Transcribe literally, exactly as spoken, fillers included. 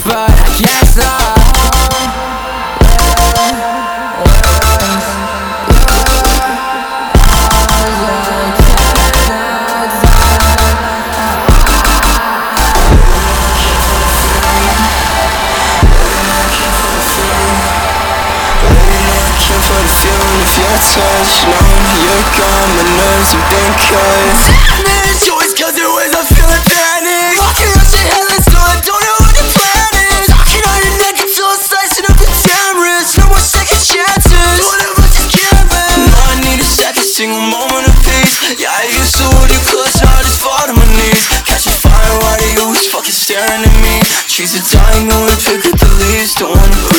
but I can't stop. For the feeling of your touch, knowing you're gone, my nerves have been cut. Damn it, always cause it was I feel like panic. Walking around your head, let's go, I don't know what your plan is. Talking on your neck until I'm slicing up your damn wrist. No more second chances, one of us is gambling. No, I need a second single moment of peace. Yeah, I used to hold you close, now I just fall to my knees. Catching fire, why do you always fucking staring at me? Trees are dying, only pick up the leaves, don't wanna